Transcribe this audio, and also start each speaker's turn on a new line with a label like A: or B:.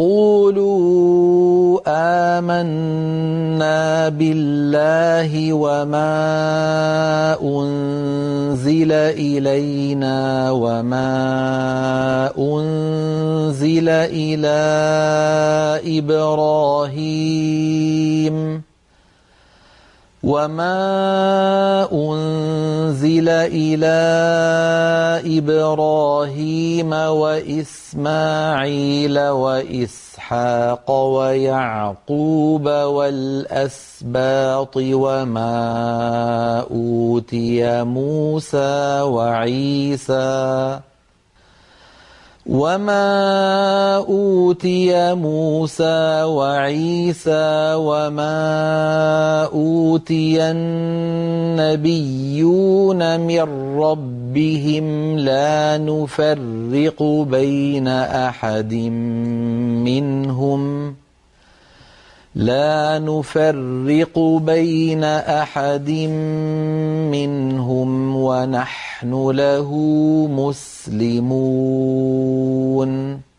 A: قولوا آمنا بالله وما أنزل إلينا وما أنزل إلى إبراهيم وإسماعيل وإسحاق ويعقوب والأسباط وما أوتي موسى وعيسى وما أوتي النبيون من ربهم لا نفرق بين أحد منهم ونحن له مسلمون